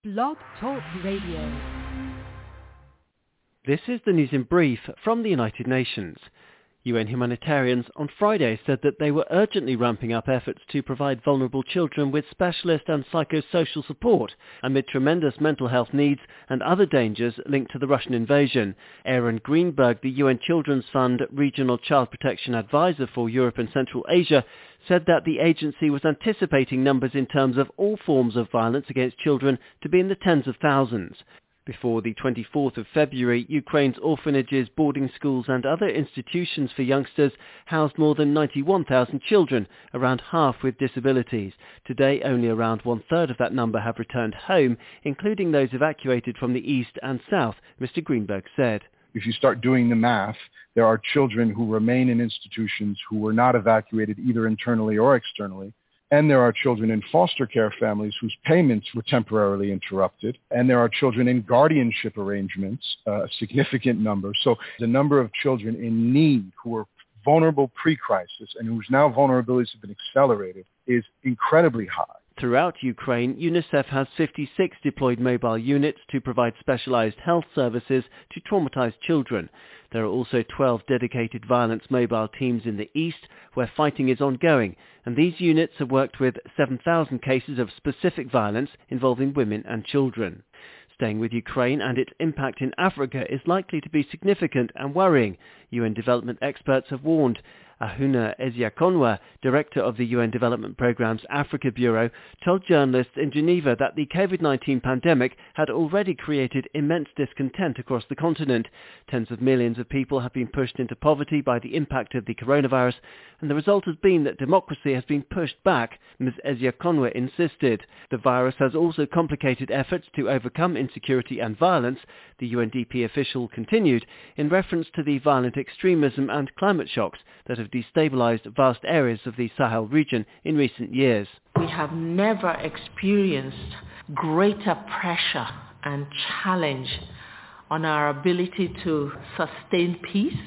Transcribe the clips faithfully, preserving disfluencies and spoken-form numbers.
Blog Talk Radio. This is the news in brief from the United Nations. U N humanitarians on Friday said that they were urgently ramping up efforts to provide vulnerable children with specialist and psychosocial support amid tremendous mental health needs and other dangers linked to the Russian invasion. Aaron Greenberg, the U N Children's Fund Regional Child Protection Advisor for Europe and Central Asia, said that the agency was anticipating numbers in terms of all forms of violence against children to be in the tens of thousands. Before the twenty-fourth of February, Ukraine's orphanages, boarding schools and other institutions for youngsters housed more than ninety-one thousand children, around half with disabilities. Today, only around one-third of that number have returned home, including those evacuated from the east and south, Mister Greenberg said. If you start doing the math, there are children who remain in institutions who were not evacuated either internally or externally. And there are children in foster care families whose payments were temporarily interrupted. And there are children in guardianship arrangements, uh, a significant number. So the number of children in need who were vulnerable pre-crisis and whose now vulnerabilities have been accelerated is incredibly high. Throughout Ukraine, UNICEF has fifty-six deployed mobile units to provide specialized health services to traumatized children. There are also twelve dedicated violence mobile teams in the east where fighting is ongoing, and these units have worked with seven thousand cases of specific violence involving women and children. Staying with Ukraine and its impact in Africa is likely to be significant and worrying, U N development experts have warned. Ahuna Eziakonwa, director of the U N Development Programme's Africa Bureau, told journalists in Geneva that the COVID nineteen pandemic had already created immense discontent across the continent. Tens of millions of people have been pushed into poverty by the impact of the coronavirus, and the result has been that democracy has been pushed back, Miz Eziakonwa insisted. The virus has also complicated efforts to overcome insecurity and violence, the U N D P official continued, in reference to the violent extremism and climate shocks that have destabilized vast areas of the Sahel region in recent years. We have never experienced greater pressure and challenge on our ability to sustain peace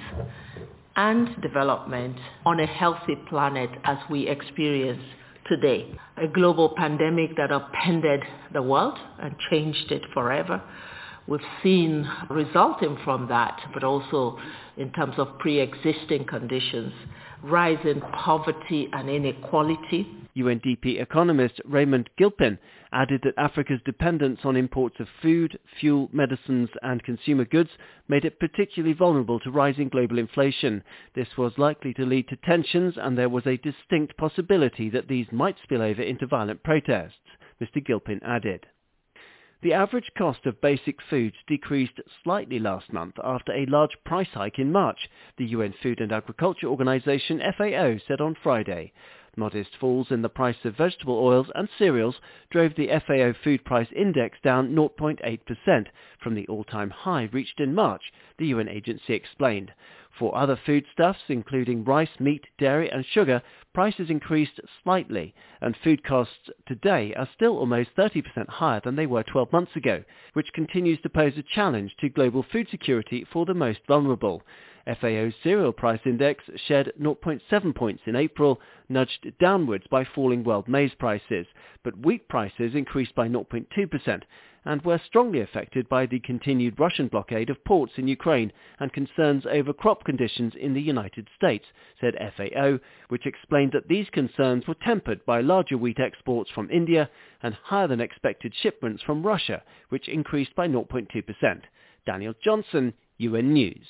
and development on a healthy planet as we experience today. A global pandemic that upended the world and changed it forever. We've seen resulting from that, but also in terms of pre-existing conditions, rise in poverty and inequality. U N D P economist Raymond Gilpin added that Africa's dependence on imports of food, fuel, medicines and consumer goods made it particularly vulnerable to rising global inflation. This was likely to lead to tensions, and there was a distinct possibility that these might spill over into violent protests, Mister Gilpin added. The average cost of basic foods decreased slightly last month after a large price hike in March, the U N Food and Agriculture Organization F A O said on Friday. Modest falls in the price of vegetable oils and cereals drove the F A O Food Price Index down zero point eight percent from the all-time high reached in March, the U N agency explained. For other foodstuffs, including rice, meat, dairy and sugar, prices increased slightly, and food costs today are still almost thirty percent higher than they were twelve months ago, which continues to pose a challenge to global food security for the most vulnerable. F A O's cereal price index shed zero point seven points in April, nudged downwards by falling world maize prices, but wheat prices increased by zero point two percent and were strongly affected by the continued Russian blockade of ports in Ukraine and concerns over crop conditions in the United States, said F A O, which explained that these concerns were tempered by larger wheat exports from India and higher than expected shipments from Russia, which increased by zero point two percent. Daniel Johnson, U N News.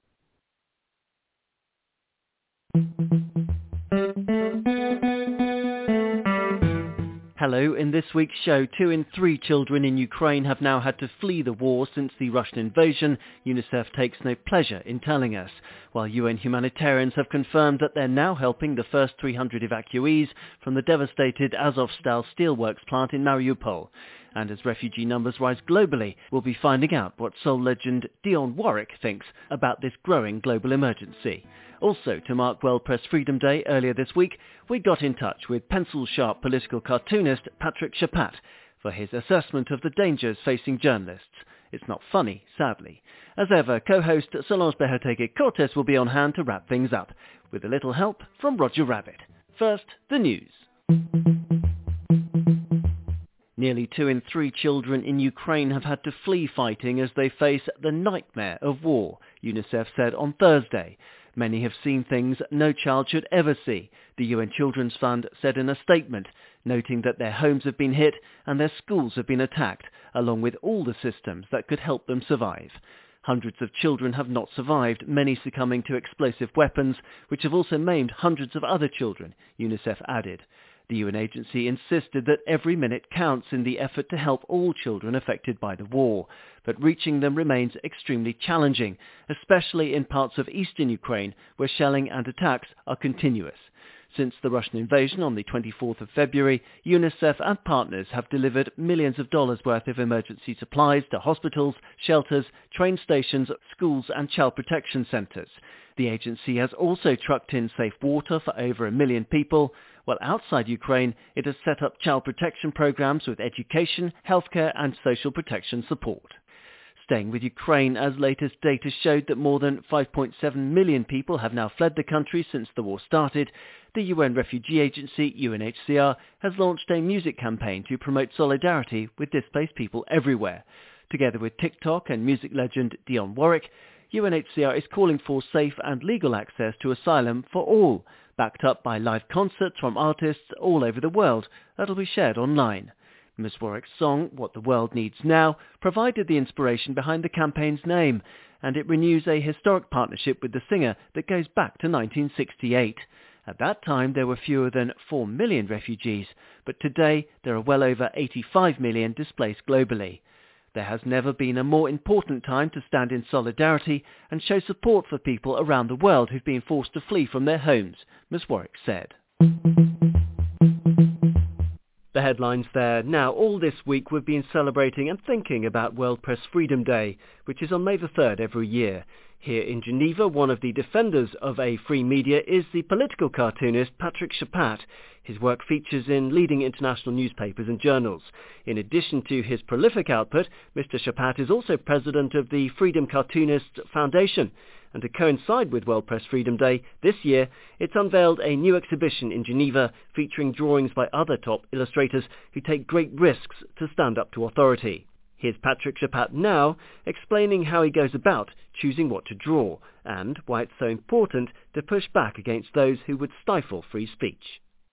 Hello, in this week's show, two in three children in Ukraine have now had to flee the war since the Russian invasion. UNICEF takes no pleasure in telling us, while U N humanitarians have confirmed that they're now helping the first three hundred evacuees from the devastated Azovstal steelworks plant in Mariupol. And as refugee numbers rise globally, we'll be finding out what soul legend Dionne Warwick thinks about this growing global emergency. Also, to mark World Press Freedom Day earlier this week, we got in touch with pencil-sharp political cartoonist Patrick Chapat for his assessment of the dangers facing journalists. It's not funny, sadly. As ever, co-host Solange Behotegue-Cortes will be on hand to wrap things up, with a little help from Roger Rabbit. First, the news. Nearly two in three children in Ukraine have had to flee fighting as they face the nightmare of war, UNICEF said on Thursday. Many have seen things no child should ever see, the U N Children's Fund said in a statement, noting that their homes have been hit and their schools have been attacked, along with all the systems that could help them survive. Hundreds of children have not survived, many succumbing to explosive weapons, which have also maimed hundreds of other children, UNICEF added. The U N agency insisted that every minute counts in the effort to help all children affected by the war, but reaching them remains extremely challenging, especially in parts of eastern Ukraine where shelling and attacks are continuous. Since the Russian invasion on the twenty-fourth of February, UNICEF and partners have delivered millions of dollars worth of emergency supplies to hospitals, shelters, train stations, schools and child protection centres. The agency has also trucked in safe water for over a million people, while outside Ukraine it has set up child protection programs with education, healthcare and social protection support. Staying with Ukraine, as latest data showed that more than five point seven million people have now fled the country since the war started, the U N Refugee Agency, U N H C R, has launched a music campaign to promote solidarity with displaced people everywhere. Together with TikTok and music legend Dionne Warwick, U N H C R is calling for safe and legal access to asylum for all, backed up by live concerts from artists all over the world that'll be shared online. Miz Warwick's song, What the World Needs Now, provided the inspiration behind the campaign's name, and it renews a historic partnership with the singer that goes back to nineteen sixty-eight. At that time there were fewer than four million refugees, but today there are well over eighty-five million displaced globally. There has never been a more important time to stand in solidarity and show support for people around the world who've been forced to flee from their homes, Miz Warwick said. The headlines there. Now, all this week we've been celebrating and thinking about World Press Freedom Day, which is on May the third every year. Here in Geneva, one of the defenders of a free media is the political cartoonist Patrick Chapat. His work features in leading international newspapers and journals. In addition to his prolific output, Mister Chapat is also president of the Freedom Cartoonists Foundation. And to coincide with World Press Freedom Day, this year it's unveiled a new exhibition in Geneva featuring drawings by other top illustrators who take great risks to stand up to authority. Here's Patrick Chapat now explaining how he goes about choosing what to draw and why it's so important to push back against those who would stifle free speech.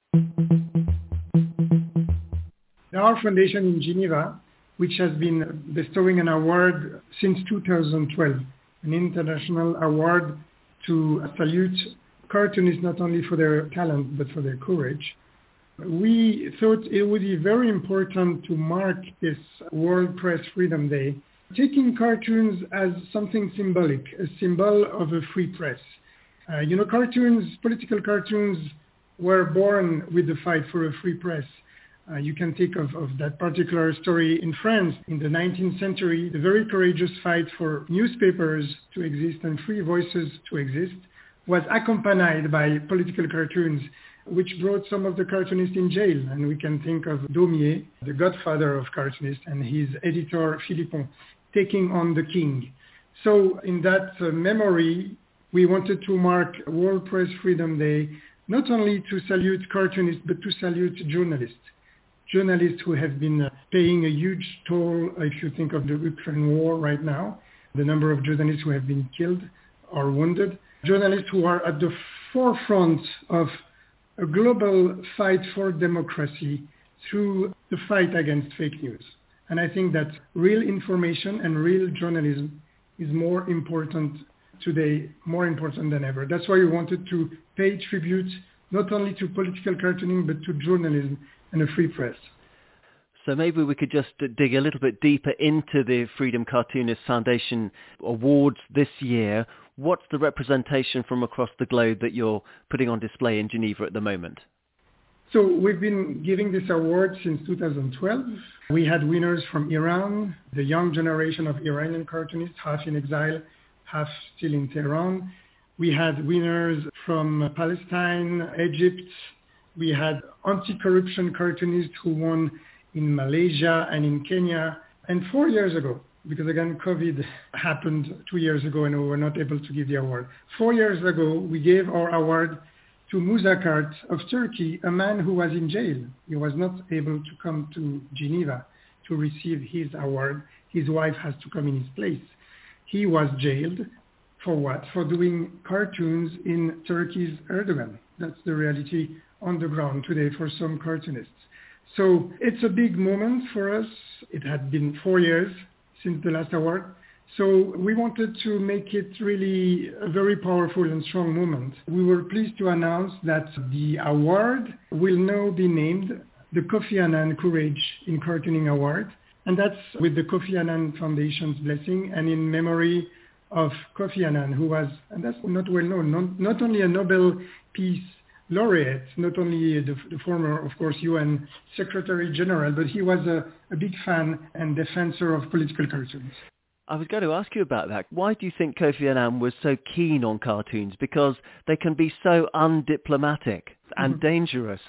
Our foundation in Geneva, which has been bestowing an award since two thousand twelve, an international award to salute cartoonists not only for their talent but for their courage. We thought it would be very important to mark this World Press Freedom Day, taking cartoons as something symbolic, a symbol of a free press. Uh, you know, cartoons, political cartoons, were born with the fight for a free press. Uh, you can think of, of that particular story in France in the nineteenth century, the very courageous fight for newspapers to exist and free voices to exist was accompanied by political cartoons, which brought some of the cartoonists in jail. And we can think of Daumier, the godfather of cartoonists, and his editor Philippon, taking on the king. So in that uh, memory, we wanted to mark World Press Freedom Day, not only to salute cartoonists, but to salute journalists. Journalists who have been uh, paying a huge toll, if you think of the Ukraine war right now, the number of journalists who have been killed or wounded, journalists who are at the forefront of a global fight for democracy through the fight against fake news. And I think that real information and real journalism is more important today, more important than ever. That's why we wanted to pay tribute not only to political cartooning, but to journalism and a free press. So maybe we could just dig a little bit deeper into the Freedom Cartoonists Foundation Awards this year. What's the representation from across the globe that you're putting on display in Geneva at the moment? So we've been giving this award since two thousand twelve. We had winners from Iran, the young generation of Iranian cartoonists, half in exile, half still in Tehran. We had winners from Palestine, Egypt. We had anti-corruption cartoonists who won in Malaysia and in Kenya. And four years ago, because again, COVID happened two years ago and we were not able to give the award. Four years ago, we gave our award to Musakart of Turkey, a man who was in jail. He was not able to come to Geneva to receive his award. His wife has to come in his place. He was jailed for what? For doing cartoons in Turkey's Erdogan. That's the reality on the ground today for some cartoonists. So it's a big moment for us. It had been four years since the last award. So we wanted to make it really a very powerful and strong moment. We were pleased to announce that the award will now be named the Kofi Annan Courage in Cartooning Award. And that's with the Kofi Annan Foundation's blessing and in memory of Kofi Annan, who was, and that's not well known, not, not only a Nobel Peace Laureate, not only the, the former, of course, U N Secretary General, but he was a, a big fan and defensor of political cartoons. I was going to ask you about that. Why do you think Kofi Annan was so keen on cartoons? Because they can be so undiplomatic and mm-hmm. dangerous.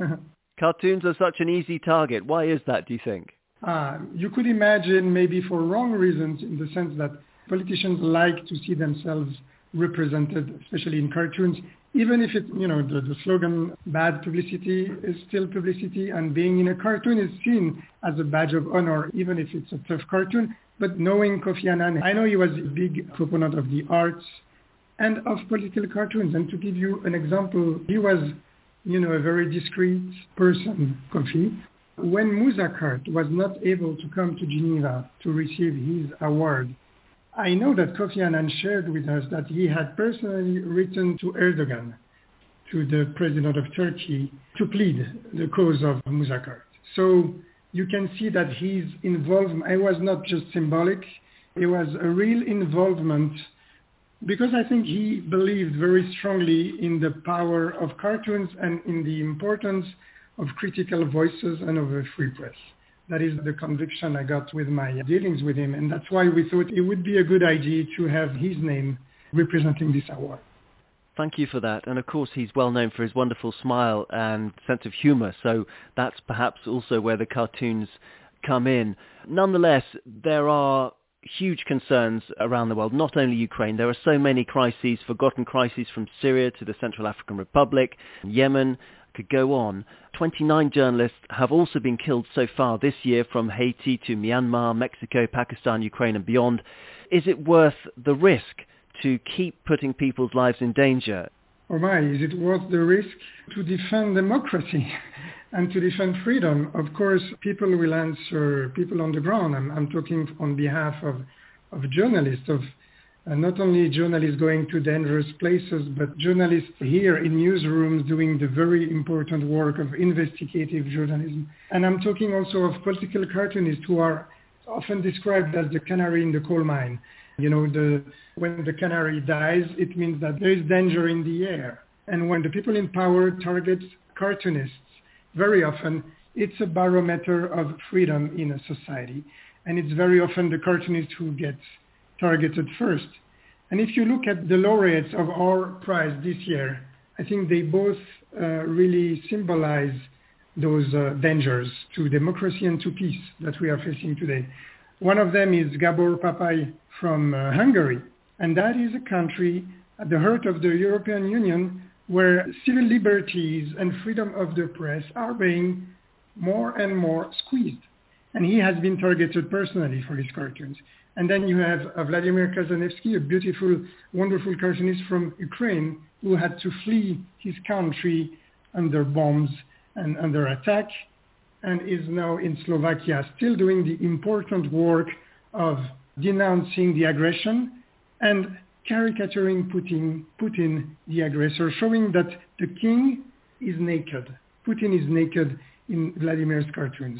Cartoons are such an easy target. Why is that, do you think? Uh, you could imagine maybe for wrong reasons, in the sense that politicians like to see themselves represented, especially in cartoons, even if it, you know, the, the slogan, bad publicity is still publicity, and being in a cartoon is seen as a badge of honor, even if it's a tough cartoon. But knowing Kofi Annan, I know he was a big proponent of the arts and of political cartoons. And to give you an example, he was, you know, a very discreet person, Kofi. When Musakart was not able to come to Geneva to receive his award, I know that Kofi Annan shared with us that he had personally written to Erdogan, to the president of Turkey, to plead the cause of Musakart. So you can see that his involvement, it was not just symbolic, it was a real involvement, because I think he believed very strongly in the power of cartoons and in the importance of critical voices and of a free press. That is the conviction I got with my dealings with him, and that's why we thought it would be a good idea to have his name representing this award. Thank you for that. And of course, he's well known for his wonderful smile and sense of humour, so that's perhaps also where the cartoons come in. Nonetheless, there are huge concerns around the world, not only Ukraine. There are so many crises, forgotten crises, from Syria to the Central African Republic, Yemen, could go on. twenty-nine journalists have also been killed so far this year, from Haiti to Myanmar, Mexico, Pakistan, Ukraine and beyond. Is it worth the risk to keep putting people's lives in danger? Oh my, is it worth the risk to defend democracy and to defend freedom? Of course, people will answer, people on the ground. I'm, I'm talking on behalf of, of journalists, of uh, not only journalists going to dangerous places, but journalists here in newsrooms doing the very important work of investigative journalism. And I'm talking also of political cartoonists who are often described as the canary in the coal mine. You know, the, when the canary dies, it means that there is danger in the air. And when the people in power target cartoonists, very often it's a barometer of freedom in a society. And it's very often the cartoonist who gets targeted first. And if you look at the laureates of our prize this year, I think they both uh, really symbolize those uh, dangers to democracy and to peace that we are facing today. One of them is Gabor Papai from uh, Hungary, and that is a country at the heart of the European Union where civil liberties and freedom of the press are being more and more squeezed. And he has been targeted personally for his cartoons. And then you have uh, Vladimir Kazanevsky, a beautiful, wonderful cartoonist from Ukraine, who had to flee his country under bombs and under attack, and is now in Slovakia, still doing the important work of denouncing the aggression and caricaturing Putin, Putin, the aggressor, showing that the king is naked. Putin is naked in Vladimir's cartoons.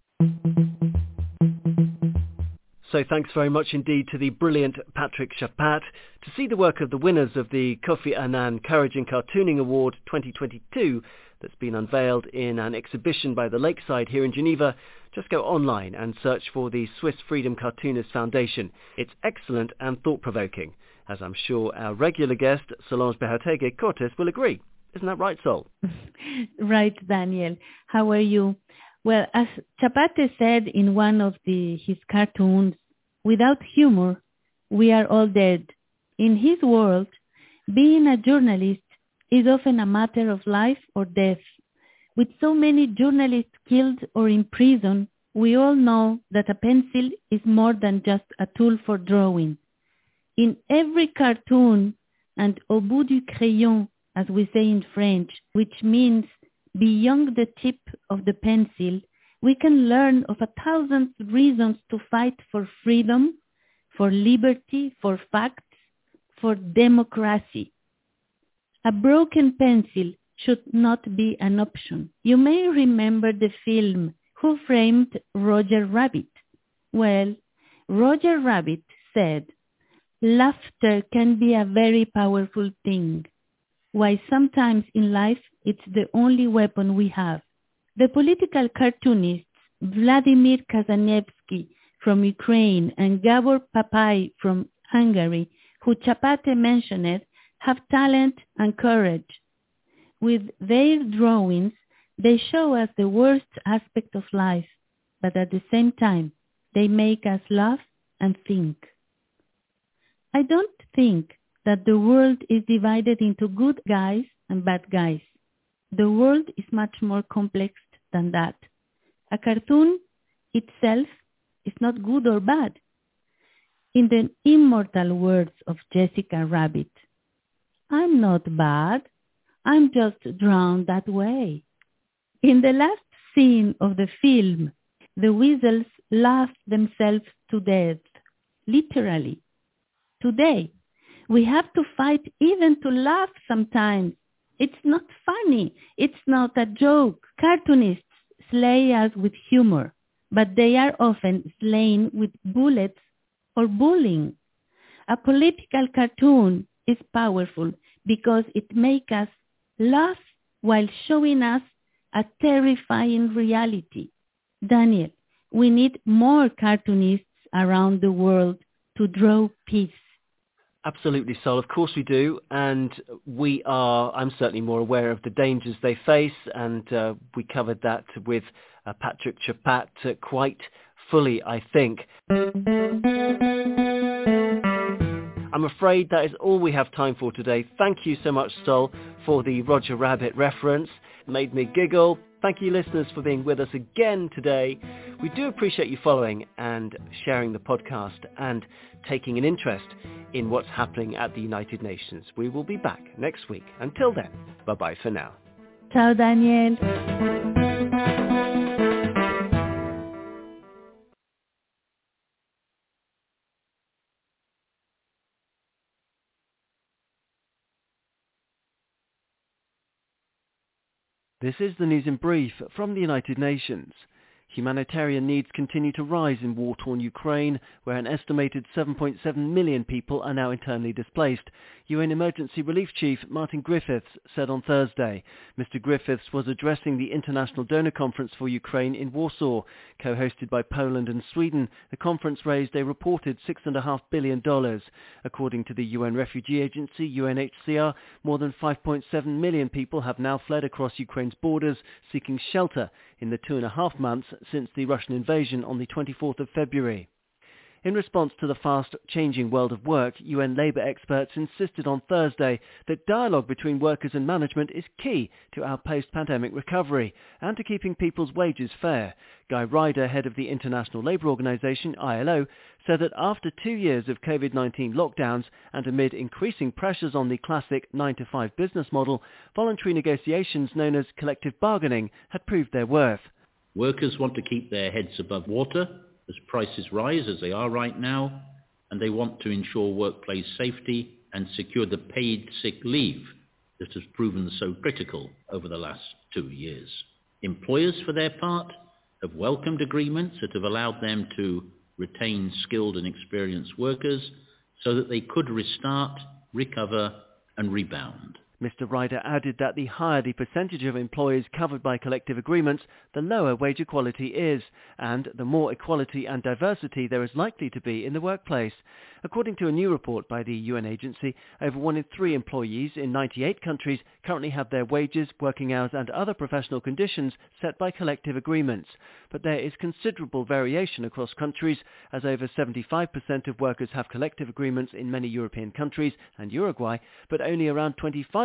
So thanks very much indeed to the brilliant Patrick Chapat. To see the work of the winners of the Kofi Annan Courage in Cartooning Award twenty twenty-two that's been unveiled in an exhibition by the Lakeside here in Geneva, just go online and search for the Swiss Freedom Cartoonists Foundation. It's excellent and thought-provoking, as I'm sure our regular guest, Solange Behoteguy-Cortes, will agree. Isn't that right, Sol? Right, Daniel. How are you? Well, as Chapate said in one of the, his cartoons, without humor, we are all dead. In his world, being a journalist is often a matter of life or death. With so many journalists killed or imprisoned, we all know that a pencil is more than just a tool for drawing. In every cartoon and au bout du crayon, as we say in French, which means beyond the tip of the pencil, we can learn of a thousand reasons to fight for freedom, for liberty, for facts, for democracy. A broken pencil should not be an option. You may remember the film Who Framed Roger Rabbit? Well, Roger Rabbit said, laughter can be a very powerful thing. Why sometimes in life it's the only weapon we have. The political cartoonists Vladimir Kazanevsky from Ukraine and Gabor Papai from Hungary, who Chapate mentioned, have talent and courage. With their drawings, they show us the worst aspect of life, but at the same time, they make us laugh and think. I don't think that the world is divided into good guys and bad guys. The world is much more complex than that. A cartoon itself is not good or bad. In the immortal words of Jessica Rabbit, I'm not bad, I'm just drawn that way. In the last scene of the film, the weasels laugh themselves to death, literally. Today, we have to fight even to laugh sometimes. It's not funny. It's not a joke. Cartoonists slay us with humor, but they are often slain with bullets or bullying. A political cartoon is powerful because it makes us laugh while showing us a terrifying reality. Daniel, we need more cartoonists around the world to draw peace. Absolutely, Sol. Of course we do, and we are, I'm certainly more aware of the dangers they face, and uh, we covered that with uh, Patrick Chapat uh, quite fully, I think. I'm afraid that is all we have time for today. Thank you so much, Sol, for the Roger Rabbit reference. It made me giggle. Thank you, listeners, for being with us again today. We do appreciate you following and sharing the podcast and taking an interest in what's happening at the United Nations. We will be back next week. Until then, bye-bye for now. Ciao, Daniel. This is the news in brief from the United Nations. Humanitarian needs continue to rise in war-torn Ukraine, where an estimated seven point seven million people are now internally displaced. U N Emergency Relief Chief Martin Griffiths said on Thursday. Mister Griffiths was addressing the International Donor Conference for Ukraine in Warsaw. Co-hosted by Poland and Sweden, the conference raised a reported six point five billion dollars. According to the U N Refugee Agency, U N H C R, more than five point seven million people have now fled across Ukraine's borders, seeking shelter in the two and a half months since the Russian invasion on the twenty-fourth of February. In response to the fast-changing world of work, U N labour experts insisted on Thursday that dialogue between workers and management is key to our post-pandemic recovery and to keeping people's wages fair. Guy Ryder, head of the International Labour Organization, I L O, said that after two years of COVID nineteen lockdowns and amid increasing pressures on the classic nine to five business model, voluntary negotiations known as collective bargaining had proved their worth. Workers want to keep their heads above water as prices rise, as they are right now, and they want to ensure workplace safety and secure the paid sick leave that has proven so critical over the last two years. Employers, for their part, have welcomed agreements that have allowed them to retain skilled and experienced workers so that they could restart, recover, and rebound. Mister Ryder added that the higher the percentage of employees covered by collective agreements, the lower wage equality is, and the more equality and diversity there is likely to be in the workplace. According to a new report by the U N agency, over one in three employees in ninety-eight countries currently have their wages, working hours and other professional conditions set by collective agreements. But there is considerable variation across countries, as over seventy-five percent of workers have collective agreements in many European countries and Uruguay, but only around twenty-five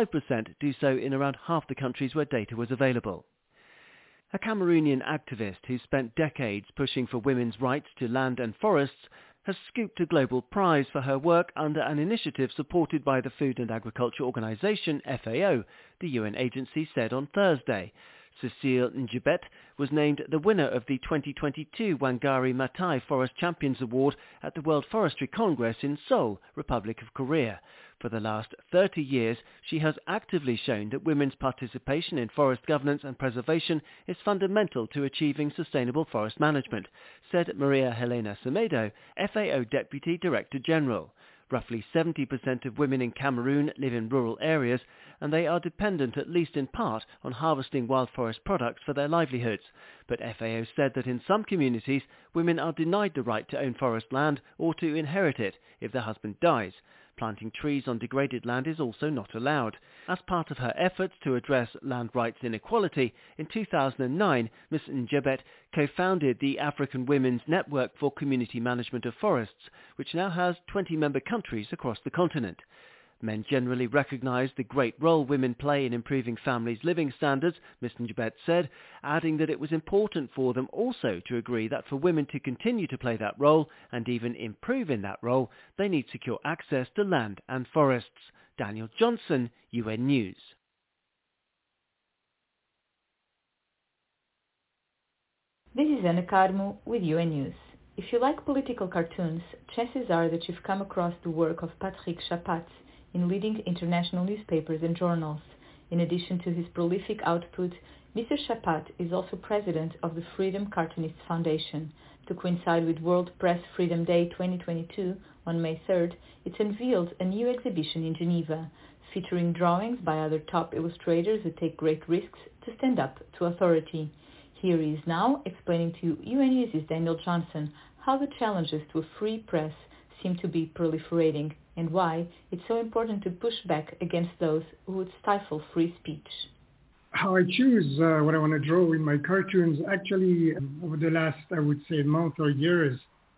five percent do so in around half the countries where data was available. A Cameroonian activist who spent decades pushing for women's rights to land and forests has scooped a global prize for her work under an initiative supported by the Food and Agriculture Organization, F A O, the U N agency said on Thursday. Cecile Njibet was named the winner of the twenty twenty-two Wangari Maathai Forest Champions Award at the World Forestry Congress in Seoul, Republic of Korea. For the last thirty years, she has actively shown that women's participation in forest governance and preservation is fundamental to achieving sustainable forest management, said Maria Helena Semedo, F A O Deputy Director General. Roughly seventy percent of women in Cameroon live in rural areas, and they are dependent at least in part on harvesting wild forest products for their livelihoods. But F A O said that in some communities, women are denied the right to own forest land or to inherit it if their husband dies. Planting trees on degraded land is also not allowed. As part of her efforts to address land rights inequality, in two thousand nine, Miz Njebet co-founded the African Women's Network for Community Management of Forests, which now has twenty member countries across the continent. Men generally recognise the great role women play in improving families' living standards, Miz Njebet said, adding that it was important for them also to agree that for women to continue to play that role, and even improve in that role, they need secure access to land and forests. Daniel Johnson, U N News. This is Ana Carmo with U N News. If you like political cartoons, chances are that you've come across the work of Patrick Chapat in leading international newspapers and journals. In addition to his prolific output, Mister Chapat is also president of the Freedom Cartoonists Foundation. To coincide with World Press Freedom Day twenty twenty-two, on May third, it unveiled a new exhibition in Geneva, featuring drawings by other top illustrators who take great risks to stand up to authority. Here he is now explaining to U N News' Daniel Johnson how the challenges to a free press seem to be proliferating and why it's so important to push back against those who would stifle free speech. How I choose uh, what I want to draw in my cartoons, actually, over the last, I would say, month or years,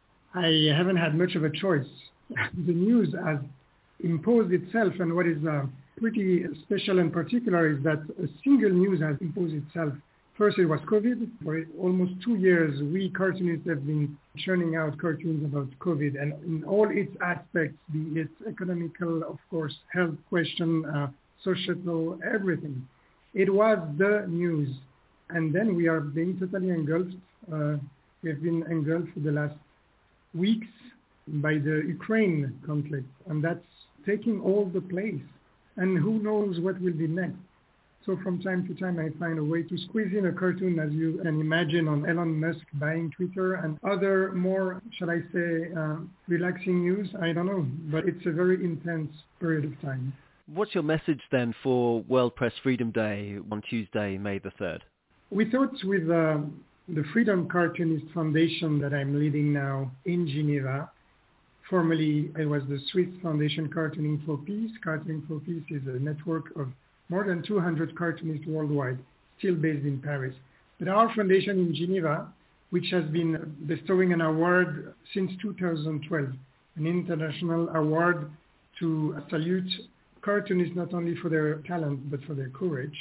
I haven't had much of a choice. The news has imposed itself, and what is uh, pretty special and particular is that a single news has imposed itself. First, it was COVID. For almost two years, we cartoonists have been churning out cartoons about COVID, and in all its aspects, be it economical, of course, health question, uh, societal, everything. It was the news. And then we are being totally engulfed. Uh, we have been engulfed for the last weeks by the Ukraine conflict, and that's taking all the place. And who knows what will be next. So from time to time, I find a way to squeeze in a cartoon, as you can imagine, on Elon Musk buying Twitter and other more, shall I say, uh, relaxing news. I don't know, but it's a very intense period of time. What's your message then for World Press Freedom Day on Tuesday, May the third? We thought with uh, the Freedom Cartoonist Foundation that I'm leading now in Geneva, formerly it was the Swiss Foundation Cartooning for Peace. Cartooning for Peace is a network of more than two hundred cartoonists worldwide, still based in Paris. But our foundation in Geneva, which has been bestowing an award since two thousand twelve, an international award to salute cartoonists not only for their talent but for their courage,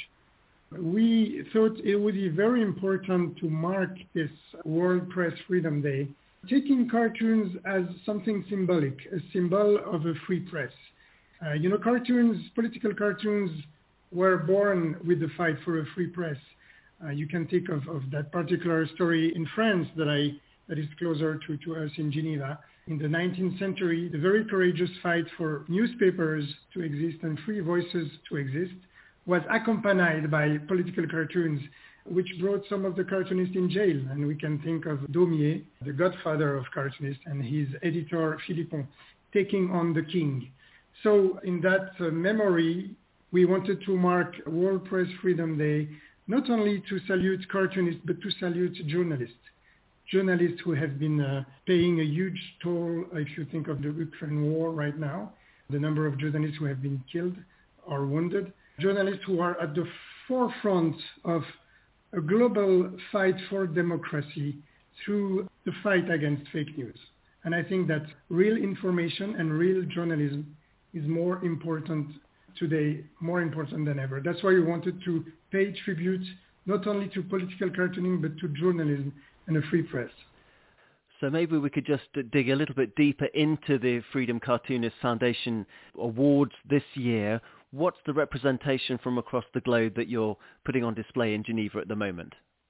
we thought it would be very important to mark this World Press Freedom Day, taking cartoons as something symbolic, a symbol of a free press. Uh, you know, cartoons, political cartoons, were born with the fight for a free press. Uh, you can think of, of that particular story in France that I that is closer to, to us in Geneva. In the nineteenth century, the very courageous fight for newspapers to exist and free voices to exist was accompanied by political cartoons, which brought some of the cartoonists in jail. And we can think of Daumier, the godfather of cartoonists, and his editor, Philippon, taking on the king. So in that uh, memory, we wanted to mark World Press Freedom Day, not only to salute cartoonists, but to salute journalists. Journalists who have been uh, paying a huge toll, if you think of the Ukraine war right now, the number of journalists who have been killed or wounded. Journalists who are at the forefront of a global fight for democracy through the fight against fake news. And I think that real information and real journalism is more important today more important than ever. That's why we wanted to pay tribute not only to political cartooning, but to journalism and a free press. So maybe we could just dig a little bit deeper into the Freedom Cartoonists Foundation Awards this year. What's the representation from across the globe that you're putting on display in Geneva at the moment?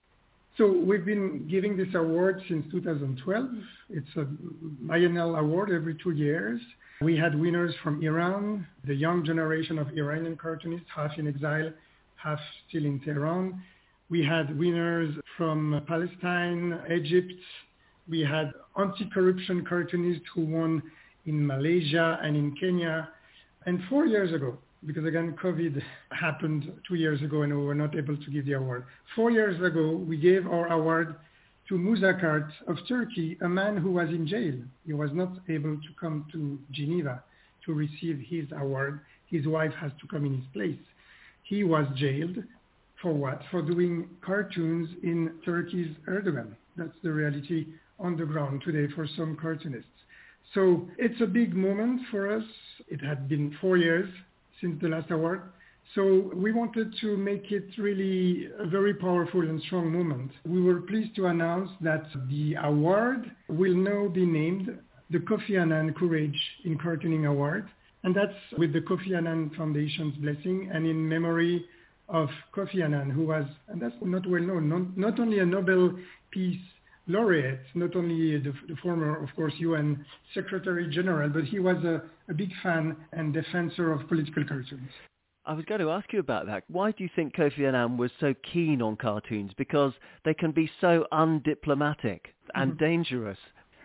So we've been giving this award since two thousand twelve. It's a biennial award every two years. We had winners from Iran, the young generation of Iranian cartoonists, half in exile, half still in Tehran. We had winners from Palestine, Egypt. We had anti-corruption cartoonists who won in Malaysia and in Kenya. And four years ago, because again, COVID happened two years ago and we were not able to give the award. Four years ago, we gave our award to Muzakart of Turkey, a man who was in jail. He was not able to come to Geneva to receive his award. His wife has to come in his place. He was jailed for what? For doing cartoons in Turkey's Erdogan. That's the reality on the ground today for some cartoonists. So it's a big moment for us. It had been four years since the last award. So we wanted to make it really a very powerful and strong moment. We were pleased to announce that the award will now be named the Kofi Annan Courage in Cartooning Award. And that's with the Kofi Annan Foundation's blessing and in memory of Kofi Annan, who was, and that's not well known, not, not only a Nobel Peace Laureate, not only the, the former, of course, U N Secretary General, but he was a, a big fan and defensor of political cartoons. I was going to ask you about that. Why do you think Kofi Annan was so keen on cartoons? Because they can be so undiplomatic and mm-hmm. dangerous.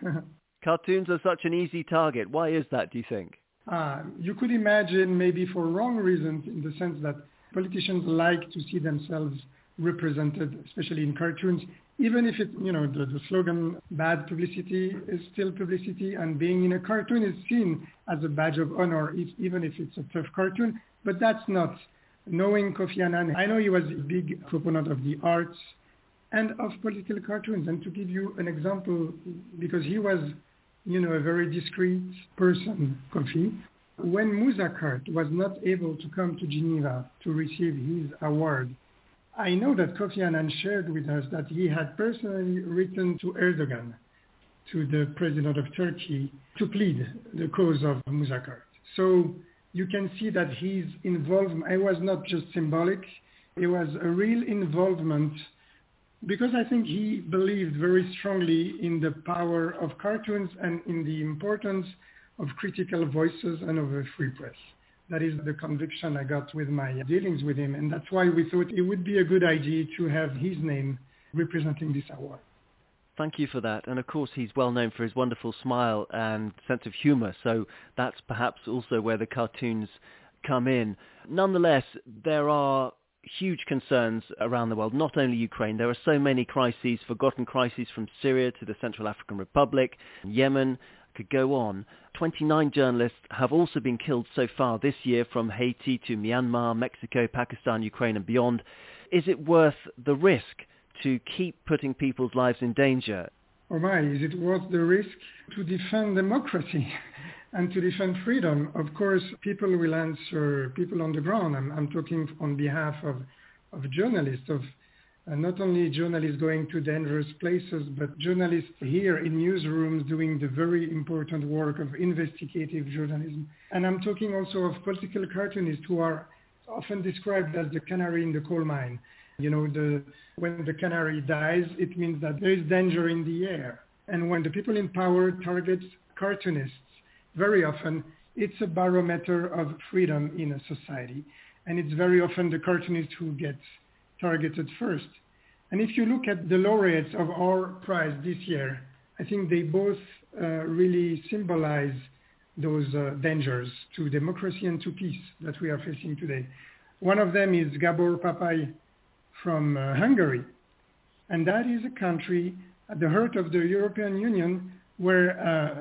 Cartoons are such an easy target. Why is that, do you think? Uh, you could imagine maybe for wrong reasons, in the sense that politicians like to see themselves represented, especially in cartoons, even if it, you know, the, the slogan, bad publicity is still publicity, and being in a cartoon is seen as a badge of honor, if, even if it's a tough cartoon. But that's not. Knowing Kofi Annan, I know he was a big proponent of the arts and of political cartoons. And to give you an example, because he was, you know, a very discreet person, Kofi, when Muzakart was not able to come to Geneva to receive his award, I know that Kofi Annan shared with us that he had personally written to Erdogan, to the president of Turkey, to plead the cause of Muzakart. So you can see that his involvement, it was not just symbolic, it was a real involvement, because I think he believed very strongly in the power of cartoons and in the importance of critical voices and of a free press. That is the conviction I got with my dealings with him, and that's why we thought it would be a good idea to have his name representing this award. Thank you for that. And of course, he's well known for his wonderful smile and sense of humour, so that's perhaps also where the cartoons come in. Nonetheless, there are huge concerns around the world, not only Ukraine. There are so many crises, forgotten crises, from Syria to the Central African Republic, Yemen, could go on. twenty-nine journalists have also been killed so far this year, from Haiti to Myanmar, Mexico, Pakistan, Ukraine and beyond. Is it worth the risk to keep putting people's lives in danger? Oh my, is it worth the risk to defend democracy and to defend freedom? Of course, people will answer, people on the ground. I'm, I'm talking on behalf of, of journalists, of uh, not only journalists going to dangerous places, but journalists here in newsrooms doing the very important work of investigative journalism. And I'm talking also of political cartoonists who are often described as the canary in the coal mine. You know, the, when the canary dies, it means that there is danger in the air. And when the people in power target cartoonists, very often it's a barometer of freedom in a society. And it's very often the cartoonist who gets targeted first. And if you look at the laureates of our prize this year, I think they both uh, really symbolize those uh, dangers to democracy and to peace that we are facing today. One of them is Gabor Papai from uh, Hungary. And that is a country at the heart of the European Union where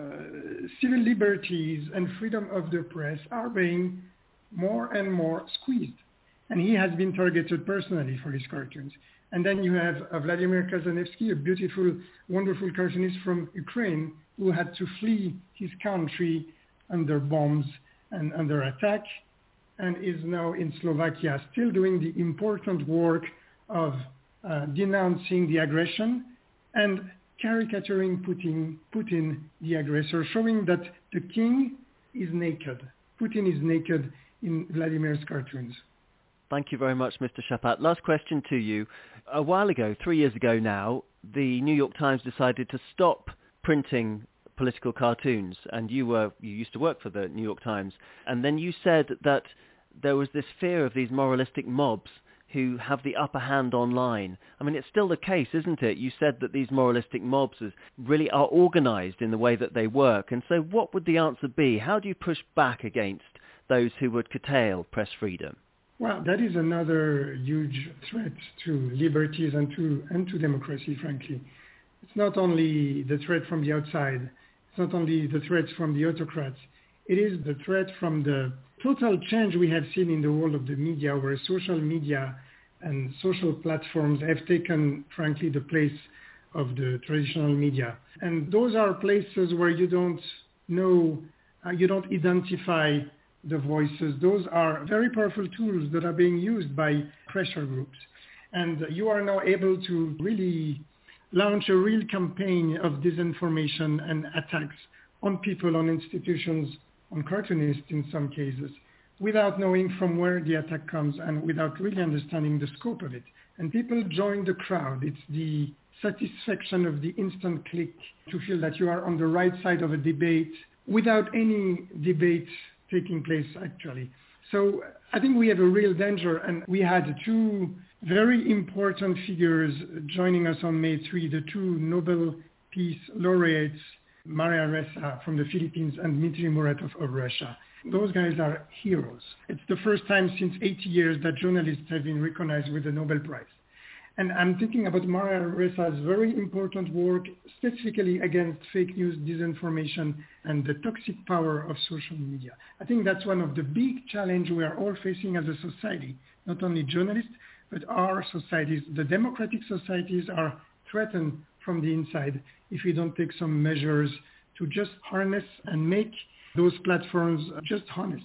uh, civil liberties and freedom of the press are being more and more squeezed. And he has been targeted personally for his cartoons. And then you have uh, Vladimir Kazanevsky, a beautiful, wonderful cartoonist from Ukraine, who had to flee his country under bombs and under attack. and is now in Slovakia, still doing the important work of uh, denouncing the aggression and caricaturing Putin, Putin, the aggressor, showing that the king is naked. Putin is naked in Vladimir's cartoons. Thank you very much, Mister Chapat. Last question to you. A while ago, three years ago now, the New York Times decided to stop printing political cartoons, and you were you used to work for the New York Times, and then you said that there was this fear of these moralistic mobs who have the upper hand online. I mean, it's still the case, isn't it? You said that these moralistic mobs really are organized in the way that they work, and so what would the answer be? How do you push back against those who would curtail press freedom? Well, that is another huge threat to liberties and to and to democracy, frankly. It's not only the threat from the outside, it's not only the threats from the autocrats, it is the threat from the total change we have seen in the world of the media, where social media and social platforms have taken, frankly, the place of the traditional media. And those are places where you don't know, uh, you don't identify the voices. Those are very powerful tools that are being used by pressure groups. And you are now able to really launch a real campaign of disinformation and attacks on people, on institutions, on cartoonists in some cases, without knowing from where the attack comes and without really understanding the scope of it. And people join the crowd. It's the satisfaction of the instant click to feel that you are on the right side of a debate without any debate taking place, actually. So I think we have a real danger, and we had two very important figures joining us on May third, the two Nobel Peace laureates, Maria Ressa from the Philippines and Dmitry Muratov of Russia. Those guys are heroes. It's the first time since eighty years that journalists have been recognized with the Nobel Prize. And I'm thinking about Maria Ressa's very important work specifically against fake news, disinformation, and the toxic power of social media. I think that's one of the big challenges we are all facing as a society, not only journalists, but our societies. The democratic societies are threatened from the inside if we don't take some measures to just harness and make those platforms just honest.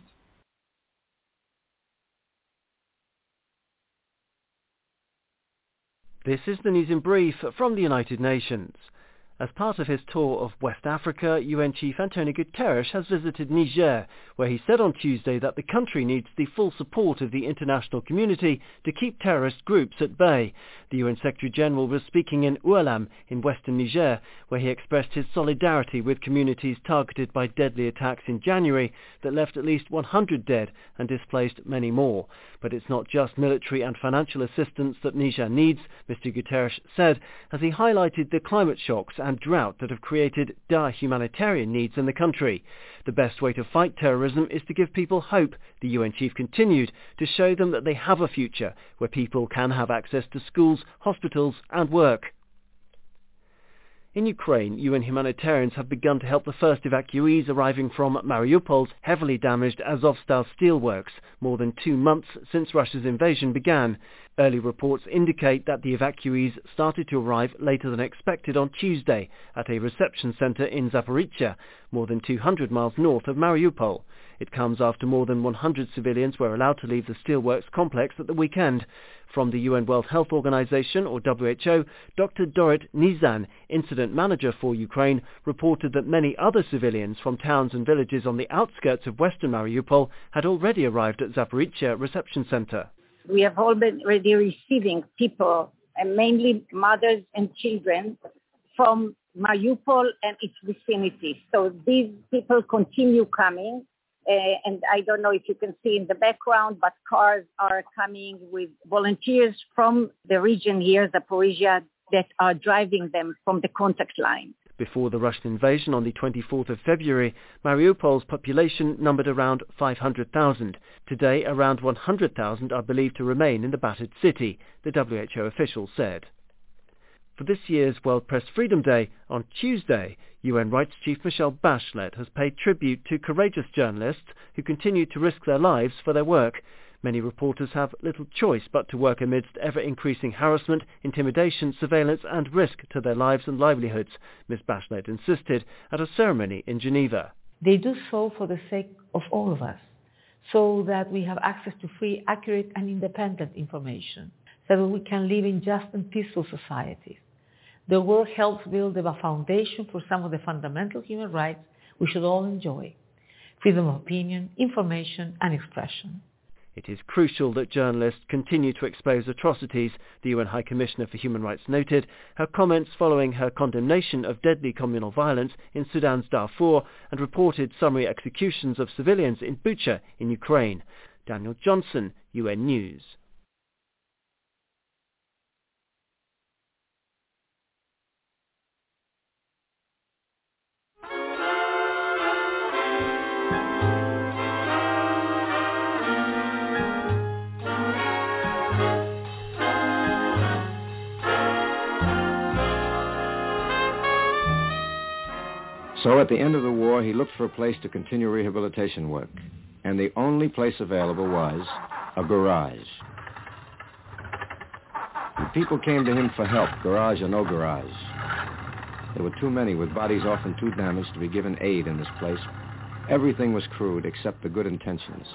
This is the news in brief from the United Nations. As part of his tour of West Africa, U N Chief Antonio Guterres has visited Niger, where he said on Tuesday that the country needs the full support of the international community to keep terrorist groups at bay. The U N Secretary-General was speaking in Oualam in western Niger, where he expressed his solidarity with communities targeted by deadly attacks in January that left at least one hundred dead and displaced many more. But it's not just military and financial assistance that Niger needs, Mister Guterres said, as he highlighted the climate shocks and drought that have created dire humanitarian needs in the country. The best way to fight terrorism is to give people hope, the U N chief continued, to show them that they have a future where people can have access to schools, hospitals and work. In Ukraine, U N humanitarians have begun to help the first evacuees arriving from Mariupol's heavily damaged Azovstal steelworks, more than two months since Russia's invasion began. Early reports indicate that the evacuees started to arrive later than expected on Tuesday at a reception centre in Zaporizhzhia, more than two hundred miles north of Mariupol. It comes after more than one hundred civilians were allowed to leave the steelworks complex at the weekend. From the U N World Health Organization, or W H O, Doctor Dorit Nizan, incident manager for Ukraine, reported that many other civilians from towns and villages on the outskirts of western Mariupol had already arrived at Zaporizhzhia reception center. We have already receiving people, and mainly mothers and children, from Mariupol and its vicinity. So these people continue coming. Uh, and I don't know if you can see in the background, but cars are coming with volunteers from the region here, Zaporizhzhia, that are driving them from the contact line. Before the Russian invasion on the twenty-fourth of February, Mariupol's population numbered around five hundred thousand. Today, around one hundred thousand are believed to remain in the battered city, the W H O official said. For this year's World Press Freedom Day, on Tuesday, U N Rights Chief Michelle Bachelet has paid tribute to courageous journalists who continue to risk their lives for their work. Many reporters have little choice but to work amidst ever-increasing harassment, intimidation, surveillance and risk to their lives and livelihoods, Miz Bachelet insisted at a ceremony in Geneva. They do so for the sake of all of us. so that we have access to free, accurate, and independent information, so that we can live in just and peaceful societies. The work helps build a foundation for some of the fundamental human rights we should all enjoy: freedom of opinion, information, and expression. It is crucial that journalists continue to expose atrocities, the U N High Commissioner for Human Rights noted. Her comments following her condemnation of deadly communal violence in Sudan's Darfur and reported summary executions of civilians in Bucha in Ukraine. Daniel Johnson, U N News. So at the end of the war, he looked for a place to continue rehabilitation work. And the only place available was a garage. And people came to him for help, garage or no garage. There were too many with bodies often too damaged to be given aid in this place. Everything was crude except the good intentions.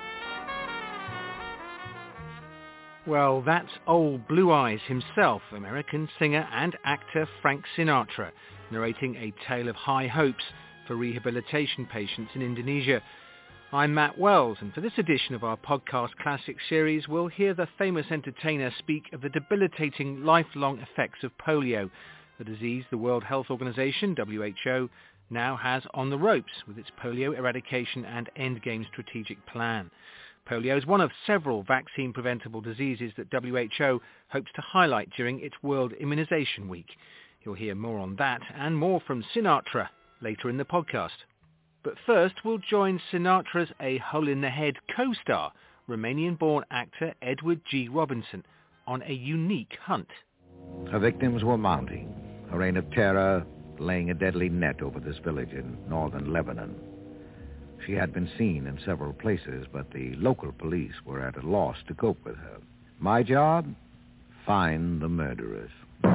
Well, that's old Blue Eyes himself, American singer and actor Frank Sinatra, narrating a tale of high hopes for rehabilitation patients in Indonesia. I'm Matt Wells, and for this edition of our podcast classic series, we'll hear the famous entertainer speak of the debilitating lifelong effects of polio, a disease the World Health Organization, W H O, now has on the ropes with its polio eradication and endgame strategic plan. Polio is one of several vaccine-preventable diseases that W H O hopes to highlight during its World Immunization Week. You'll hear more on that and more from Sinatra later in the podcast. But first, we'll join Sinatra's A Hole in the Head co-star, Romanian-born actor Edward G. Robinson, on a unique hunt. Her victims were mounting, a reign of terror laying a deadly net over this village in northern Lebanon. She had been seen in several places, but the local police were at a loss to cope with her. My job? Find the murderers.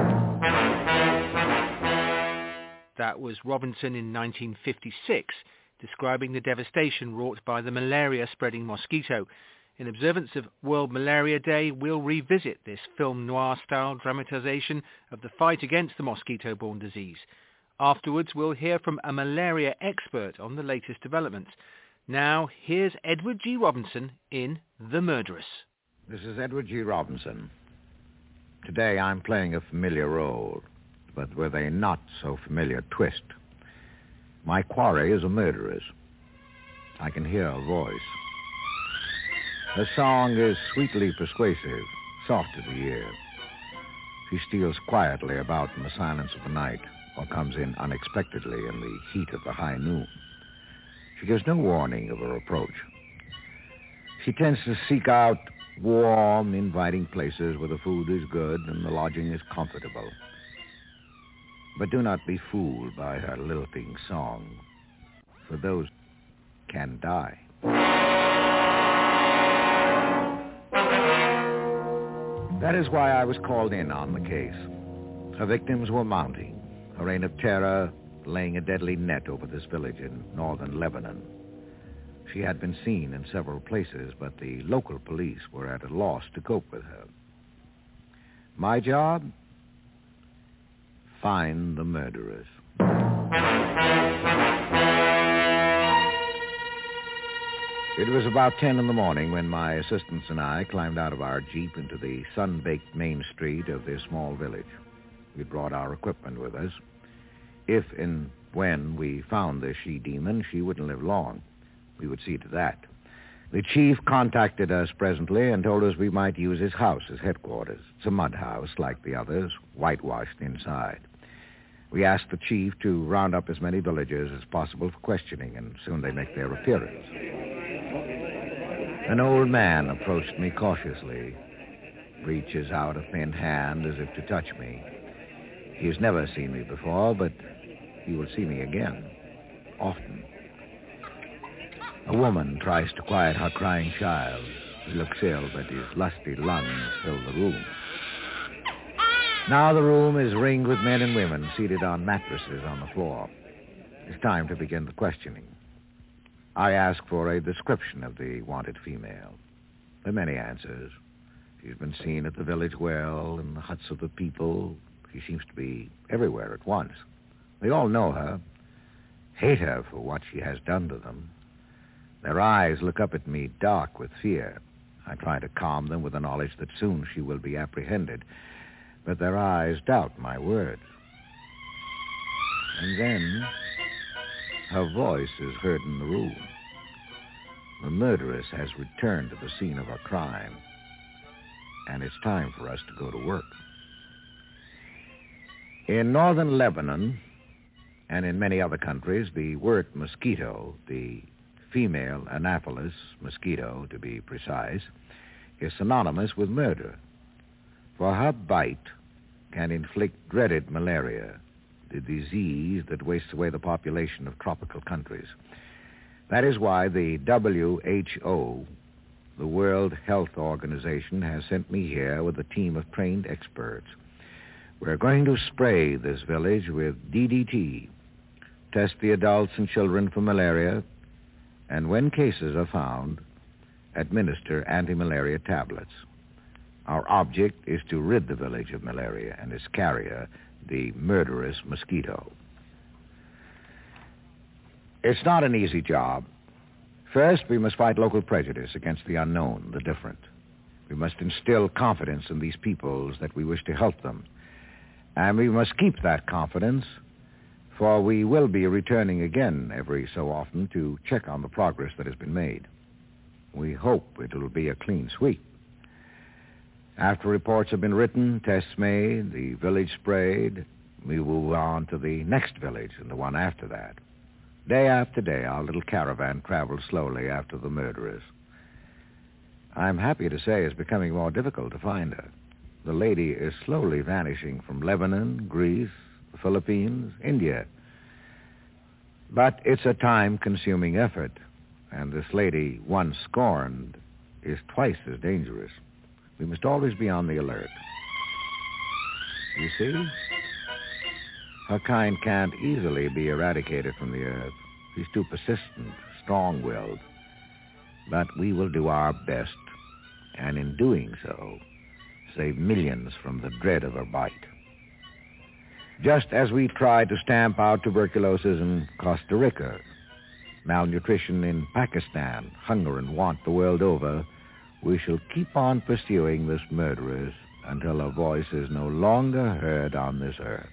That was Robinson in nineteen fifty-six, describing the devastation wrought by the malaria-spreading mosquito. In observance of World Malaria Day, we'll revisit this film noir-style dramatization of the fight against the mosquito-borne disease. Afterwards, we'll hear from a malaria expert on the latest developments. Now, here's Edward G. Robinson in The Murderess. This is Edward G. Robinson. Today I'm playing a familiar role, but with a not-so-familiar twist. My quarry is a murderess. I can hear her voice. Her song is sweetly persuasive, soft to the ear. She steals quietly about in the silence of the night, or comes in unexpectedly in the heat of the high noon. She gives no warning of her approach. She tends to seek out warm, inviting places where the food is good and the lodging is comfortable. But do not be fooled by her lilting song, for those can die. That is why I was called in on the case. Her victims were mounting, a reign of terror laying a deadly net over this village in northern Lebanon. She had been seen in several places, but the local police were at a loss to cope with her. My job? Find the murderers. It was about ten in the morning when my assistants and I climbed out of our Jeep into the sun-baked main street of this small village. We brought our equipment with us. If and when we found the she-demon, she wouldn't live long. We would see to that. The chief contacted us presently and told us we might use his house as headquarters. It's a mud house like the others, whitewashed inside. We asked the chief to round up as many villagers as possible for questioning, and soon they make their appearance. An old man approached me cautiously, reaches out a thin hand as if to touch me. He has never seen me before, but he will see me again, often. A woman tries to quiet her crying child. He looks ill, but his lusty lungs fill the room. Now the room is ringed with men and women seated on mattresses on the floor. It's time to begin the questioning. I ask for a description of the wanted female. There are many answers. She's been seen at the village well, in the huts of the people. She seems to be everywhere at once. They all know her, hate her for what she has done to them. Their eyes look up at me dark with fear. I try to calm them with the knowledge that soon she will be apprehended, but their eyes doubt my words. And then her voice is heard in the room. The murderess has returned to the scene of her crime, and it's time for us to go to work. In northern Lebanon, and in many other countries, the word mosquito, the female Anopheles mosquito, to be precise, is synonymous with murder. For her bite can inflict dreaded malaria, the disease that wastes away the population of tropical countries. That is why the W H O, the World Health Organization, has sent me here with a team of trained experts. We're going to spray this village with D D T, test the adults and children for malaria, and when cases are found, administer anti-malaria tablets. Our object is to rid the village of malaria and its carrier, the murderous mosquito. It's not an easy job. First, we must fight local prejudice against the unknown, the different. We must instill confidence in these peoples that we wish to help them. And we must keep that confidence, for we will be returning again every so often to check on the progress that has been made. We hope it will be a clean sweep. After reports have been written, tests made, the village sprayed, we move on to the next village and the one after that. Day after day, our little caravan travels slowly after the murderers. I'm happy to say it's becoming more difficult to find her. The lady is slowly vanishing from Lebanon, Greece, the Philippines, India. But it's a time-consuming effort, and this lady, once scorned, is twice as dangerous. We must always be on the alert. You see? Her kind can't easily be eradicated from the earth. She's too persistent, strong-willed. But we will do our best, and in doing so, save millions from the dread of her bite. Just as we tried to stamp out tuberculosis in Costa Rica, malnutrition in Pakistan, hunger and want the world over, we shall keep on pursuing this murderess until her voice is no longer heard on this earth.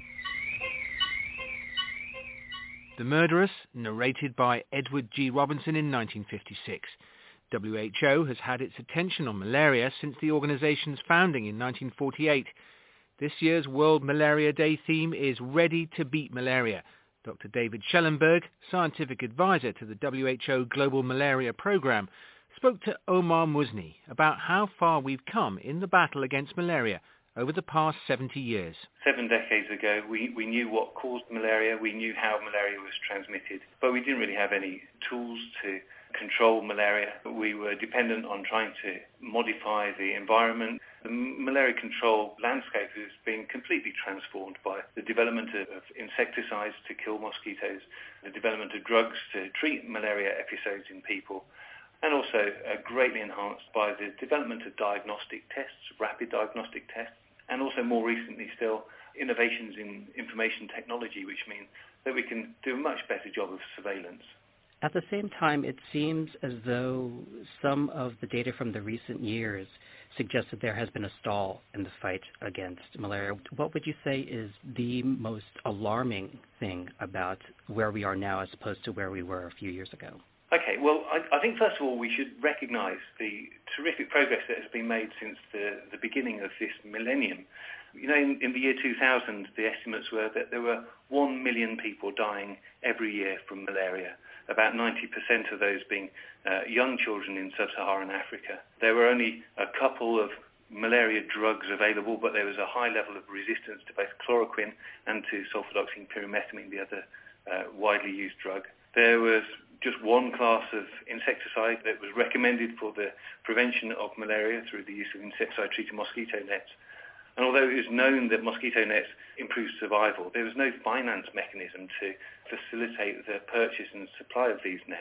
The Murderess, narrated by Edward G. Robinson in nineteen fifty-six. W H O has had its attention on malaria since the organization's founding in nineteen forty-eight. This year's World Malaria Day theme is Ready to Beat Malaria. Doctor David Schellenberg, scientific advisor to the W H O Global Malaria Program, spoke to Omar Muzni about how far we've come in the battle against malaria over the past seventy years. Seven decades ago, we, we knew what caused malaria, we knew how malaria was transmitted, but we didn't really have any tools to control malaria. We were dependent on trying to modify the environment. The malaria control landscape has been completely transformed by the development of, of insecticides to kill mosquitoes, the development of drugs to treat malaria episodes in people, and also uh, greatly enhanced by the development of diagnostic tests, rapid diagnostic tests, and also more recently still, innovations in information technology, which mean that we can do a much better job of surveillance. At the same time, it seems as though some of the data from the recent years suggests that there has been a stall in the fight against malaria. What would you say is the most alarming thing about where we are now as opposed to where we were a few years ago? Okay, well, I, I think first of all we should recognise the terrific progress that has been made since the, the beginning of this millennium. You know, in, in the year two thousand, the estimates were that there were one million people dying every year from malaria, about ninety percent of those being uh, young children in sub-Saharan Africa. There were only a couple of malaria drugs available, but there was a high level of resistance to both chloroquine and to sulfadoxine pyrimethamine, the other uh, widely used drug. There was just one class of insecticide that was recommended for the prevention of malaria through the use of insecticide-treated mosquito nets. And although it was known that mosquito nets improved survival, there was no finance mechanism to facilitate the purchase and supply of these nets.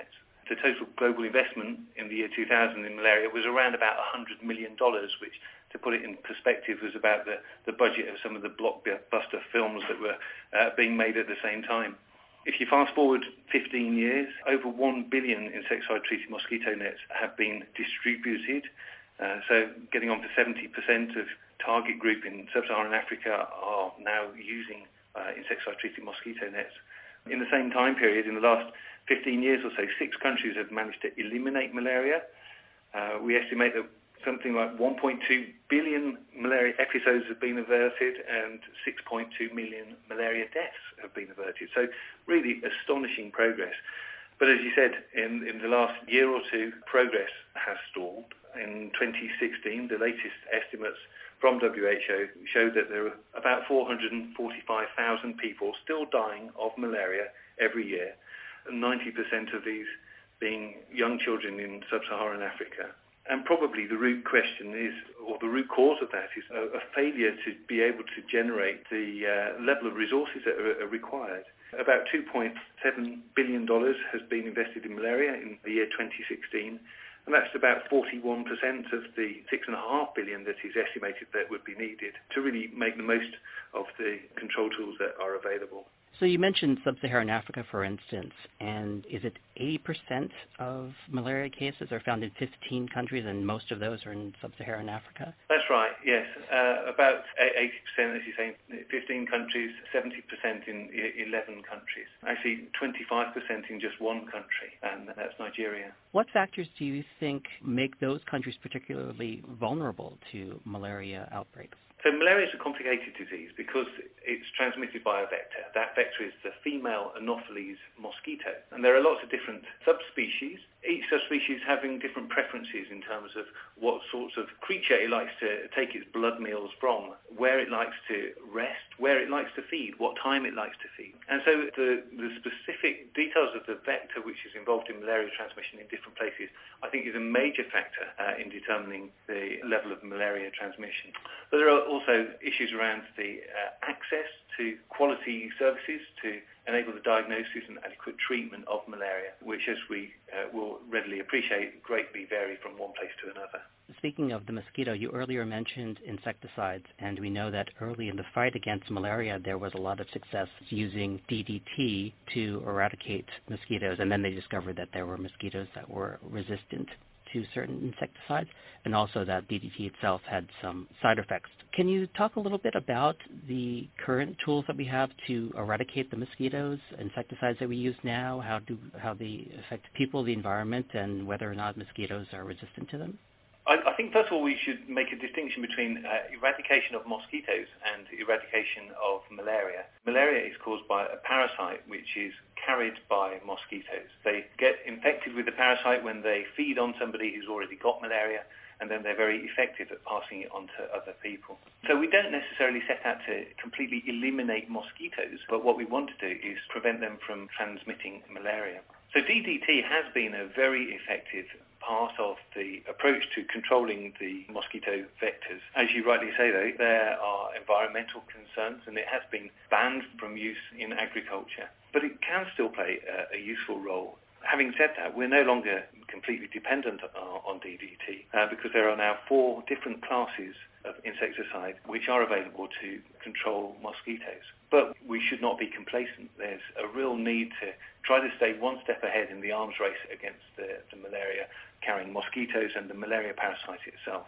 the total global investment in the year two thousand in malaria was around about one hundred million dollars, which, to put it in perspective, was about the, the budget of some of the blockbuster films that were uh, being made at the same time. If you fast forward fifteen years, over one billion insecticide-treated mosquito nets have been distributed. Uh, so getting on for seventy percent of target group in sub-Saharan Africa are now using uh, insecticide-treated mosquito nets. In the same time period, in the last fifteen years or so, six countries have managed to eliminate malaria. Uh, we estimate that something like one point two billion malaria episodes have been averted and six point two million malaria deaths have been averted. So really astonishing progress. But as you said, in, in the last year or two, progress has stalled. In twenty sixteen, the latest estimates from W H O showed that there are about four hundred forty-five thousand people still dying of malaria every year, and ninety percent of these being young children in sub-Saharan Africa. And probably the root question is, or the root cause of that is a, a failure to be able to generate the uh, level of resources that are, are required. About two point seven billion dollars has been invested in malaria in the year twenty sixteen, and that's about forty-one percent of the six point five billion dollars that is estimated that would be needed to really make the most of the control tools that are available. So you mentioned sub-Saharan Africa, for instance, and is it eighty percent of malaria cases are found in fifteen countries, and most of those are in sub-Saharan Africa? That's right, yes. Uh, about eighty percent, as you say, fifteen countries, seventy percent in eleven countries. Actually, twenty-five percent in just one country, and that's Nigeria. What factors do you think make those countries particularly vulnerable to malaria outbreaks? So malaria is a complicated disease because it's transmitted by a vector. That vector is the female Anopheles mosquito. And there are lots of different subspecies, each subspecies having different preferences in terms of what sorts of creature it likes to take its blood meals from, where it likes to rest, where it likes to feed, what time it likes to feed. And so the, the specific details of the vector which is involved in malaria transmission in different places, I think, is a major factor uh, in determining the level of malaria transmission. But there are also issues around the uh, access to quality services to enable the diagnosis and adequate treatment of malaria, which, as we uh, will readily appreciate, greatly vary from one place to another. Speaking of the mosquito, you earlier mentioned insecticides, and we know that early in the fight against malaria, there was a lot of success using D D T to eradicate mosquitoes, and then they discovered that there were mosquitoes that were resistant to certain insecticides, and also that D D T itself had some side effects. Can you talk a little bit about the current tools that we have to eradicate the mosquitoes, insecticides that we use now, how do how they affect people, the environment, and whether or not mosquitoes are resistant to them? I, I think, first of all, we should make a distinction between uh, eradication of mosquitoes and eradication of malaria. Malaria is caused by a parasite which is carried by mosquitoes. They get infected with the parasite when they feed on somebody who's already got malaria, and then they're very effective at passing it on to other people. So we don't necessarily set out to completely eliminate mosquitoes, but what we want to do is prevent them from transmitting malaria. So D D T has been a very effective part of the approach to controlling the mosquito vectors. As you rightly say, though, there are environmental concerns, and it has been banned from use in agriculture. But it can still play a, a useful role. Having said that, we're no longer completely dependent on, on D D T uh, because there are now four different classes of insecticide which are available to control mosquitoes. But we should not be complacent. There's a real need to try to stay one step ahead in the arms race against the, the malaria-carrying mosquitoes and the malaria parasite itself.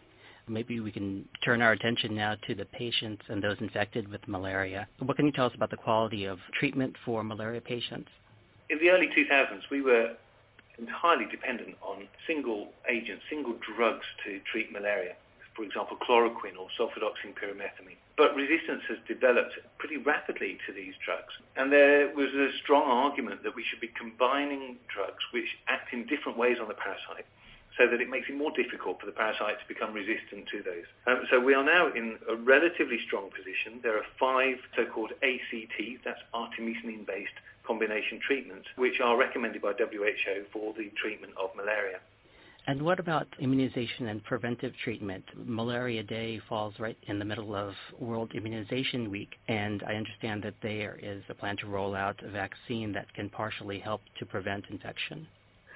Maybe we can turn our attention now to the patients and those infected with malaria. What can you tell us about the quality of treatment for malaria patients? In the early two thousands, we were entirely dependent on single agents, single drugs to treat malaria. For example, chloroquine or sulfadoxine pyrimethamine. But resistance has developed pretty rapidly to these drugs. And there was a strong argument that we should be combining drugs which act in different ways on the parasite so that it makes it more difficult for the parasite to become resistant to those. Um, so we are now in a relatively strong position. There are five so-called A C Ts, that's artemisinin-based combination treatments, which are recommended by W H O for the treatment of malaria. And what about immunization and preventive treatment? Malaria Day falls right in the middle of World Immunization Week, and I understand that there is a plan to roll out a vaccine that can partially help to prevent infection.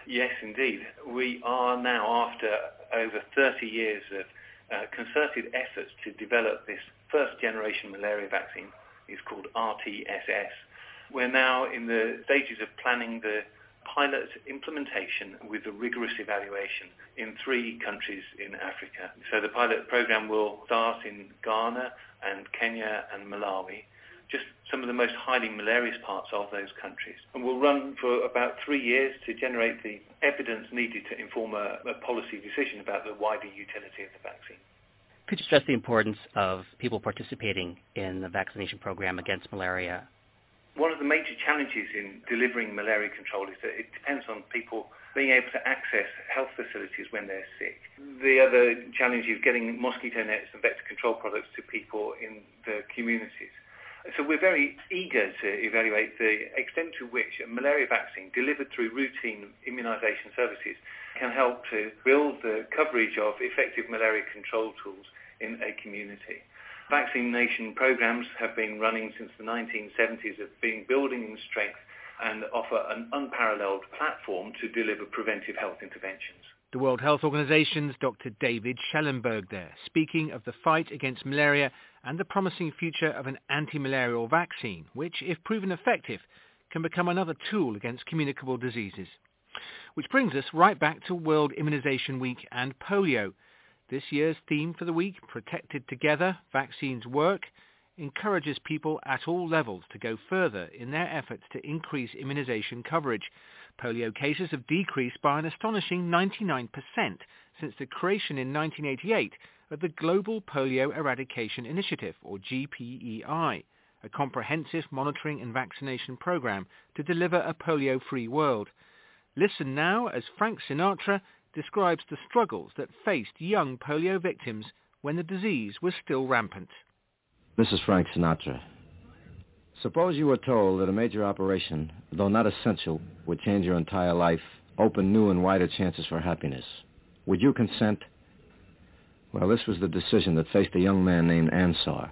Yes, indeed. We are now, after over thirty years of uh, concerted efforts to develop this first-generation malaria vaccine, it's called R T S S. We're now in the stages of planning the pilot implementation with a rigorous evaluation in three countries in Africa. So the pilot program will start in Ghana and Kenya and Malawi, just some of the most highly malarious parts of those countries. And will run for about three years to generate the evidence needed to inform a, a policy decision about the wider utility of the vaccine. Could you stress the importance of people participating in the vaccination program against malaria? One of the major challenges in delivering malaria control is that it depends on people being able to access health facilities when they're sick. The other challenge is getting mosquito nets and vector control products to people in the communities. So we're very eager to evaluate the extent to which a malaria vaccine delivered through routine immunization services can help to build the coverage of effective malaria control tools in a community. Vaccination programs have been running since the nineteen seventies, have been building in strength and offer an unparalleled platform to deliver preventive health interventions. The World Health Organization's Doctor David Schellenberg there, speaking of the fight against malaria and the promising future of an anti-malarial vaccine, which, if proven effective, can become another tool against communicable diseases. Which brings us right back to World Immunization Week and polio. This year's theme for the week, Protected Together, Vaccines Work, encourages people at all levels to go further in their efforts to increase immunization coverage. Polio cases have decreased by an astonishing ninety-nine percent since the creation in nineteen eighty-eight of the Global Polio Eradication Initiative, or G P E I, a comprehensive monitoring and vaccination program to deliver a polio-free world. Listen now as Frank Sinatra describes the struggles that faced young polio victims when the disease was still rampant. This is Frank Sinatra. Suppose you were told that a major operation, though not essential, would change your entire life, open new and wider chances for happiness. Would you consent? Well, this was the decision that faced a young man named Ansar.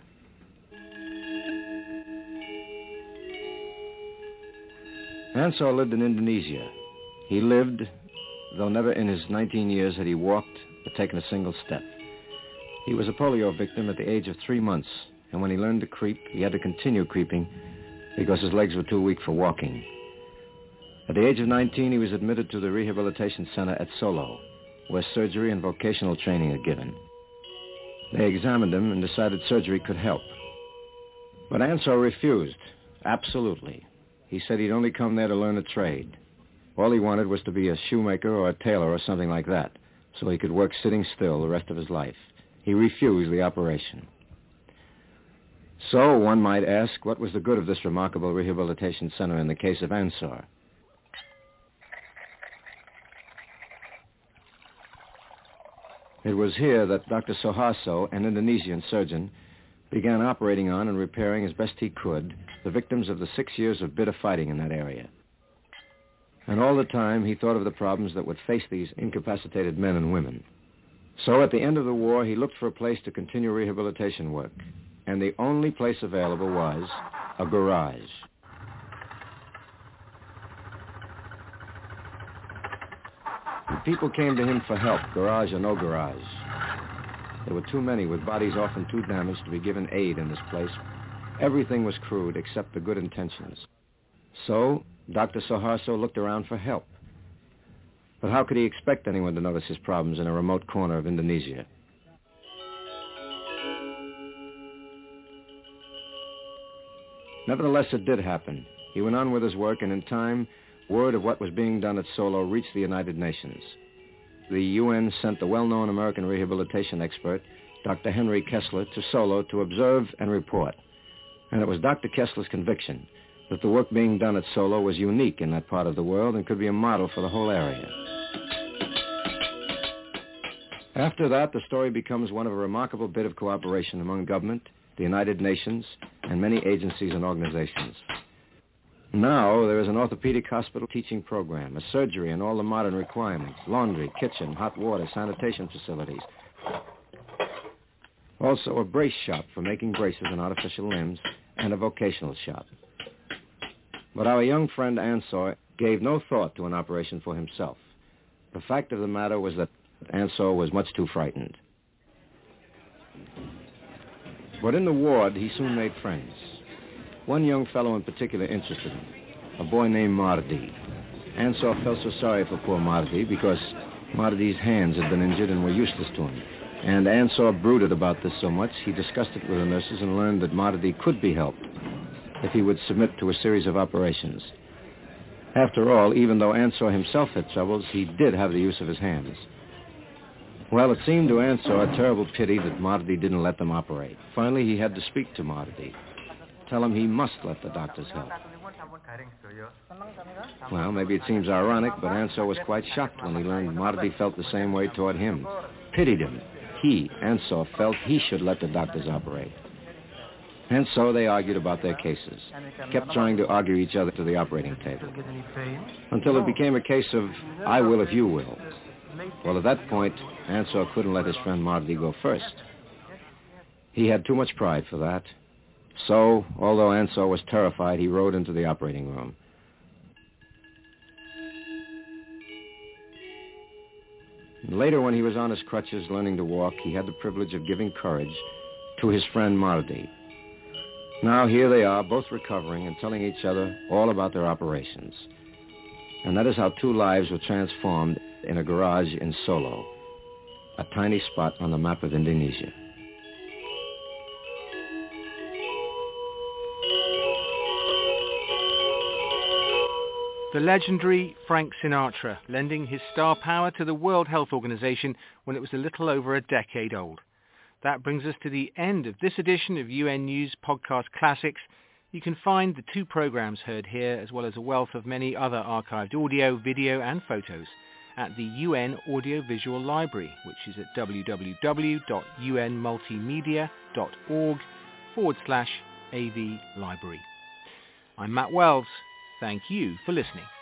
Ansar lived in Indonesia. He lived, though never in his nineteen years had he walked or taken a single step. He was a polio victim at the age of three months, and when he learned to creep, he had to continue creeping because his legs were too weak for walking. At the age of nineteen, he was admitted to the rehabilitation center at Solo, where surgery and vocational training are given. They examined him and decided surgery could help. But Ansar refused, absolutely. He said he'd only come there to learn a trade. All he wanted was to be a shoemaker or a tailor or something like that, so he could work sitting still the rest of his life. He refused the operation. So, one might ask, what was the good of this remarkable rehabilitation center in the case of Ansar? It was here that Doctor Soharso, an Indonesian surgeon, began operating on and repairing as best he could the victims of the six years of bitter fighting in that area. And all the time, he thought of the problems that would face these incapacitated men and women. So at the end of the war, he looked for a place to continue rehabilitation work. And the only place available was a garage. And people came to him for help, garage or no garage. There were too many with bodies often too damaged to be given aid in this place. Everything was crude except the good intentions. So Doctor Soharso looked around for help. But how could he expect anyone to notice his problems in a remote corner of Indonesia? Nevertheless, it did happen. He went on with his work, and in time, word of what was being done at Solo reached the United Nations. The U N sent the well-known American rehabilitation expert, Doctor Henry Kessler, to Solo to observe and report. And it was Doctor Kessler's conviction that the work being done at Solo was unique in that part of the world and could be a model for the whole area. After that, the story becomes one of a remarkable bit of cooperation among government, the United Nations, and many agencies and organizations. Now, there is an orthopedic hospital teaching program, a surgery and all the modern requirements, laundry, kitchen, hot water, sanitation facilities. Also, a brace shop for making braces and artificial limbs, and a vocational shop. But our young friend Ansar gave no thought to an operation for himself. The fact of the matter was that Ansor was much too frightened. But in the ward, he soon made friends. One young fellow in particular interested him, a boy named Mardi. Ansor felt so sorry for poor Mardi because Mardi's hands had been injured and were useless to him. And Ansor brooded about this so much, he discussed it with the nurses and learned that Mardi could be helped if he would submit to a series of operations. After all, even though Ansor himself had troubles, he did have the use of his hands. Well, it seemed to Ansor a terrible pity that Mardi didn't let them operate. Finally, he had to speak to Mardi, tell him he must let the doctors help. Well, maybe it seems ironic, but Ansor was quite shocked when he learned Mardi felt the same way toward him, pitied him. He, Ansor, felt he should let the doctors operate. And so they argued about their cases, kept trying to argue each other to the operating table, until it became a case of, I will if you will. Well, at that point, Ansor couldn't let his friend Mardi go first. He had too much pride for that. So, although Ansor was terrified, he rode into the operating room. Later, when he was on his crutches learning to walk, he had the privilege of giving courage to his friend Mardi. Now here they are, both recovering and telling each other all about their operations. And that is how two lives were transformed in a garage in Solo, a tiny spot on the map of Indonesia. The legendary Frank Sinatra, lending his star power to the World Health Organization when it was a little over a decade old. That brings us to the end of this edition of U N News Podcast Classics. You can find the two programs heard here, as well as a wealth of many other archived audio, video and photos at the U N Audiovisual Library, which is at www.unmultimedia.org forward slash AV Library. I'm Matt Wells. Thank you for listening.